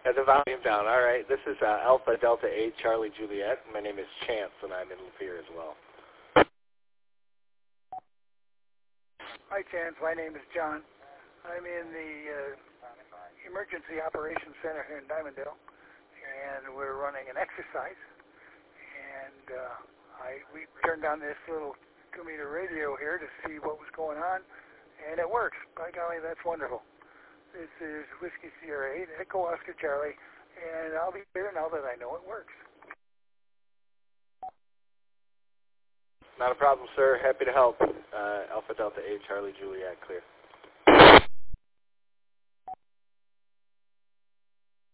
The volume down. All right. This is Alpha Delta 8 Charlie Juliet. My name is Chance, and I'm in Lapeer as well. Hi, Chance. My name is John. I'm in the Emergency Operations Center here in Dimondale, and we're running an exercise. And we turned on this little 2-meter radio here to see what was going on, and it works. By golly, that's wonderful. This is Whiskey Sierra 8, Echo Oscar Charlie, and I'll be here now that I know it works. Not a problem, sir. Happy to help. Alpha Delta 8 Charlie Juliet, clear.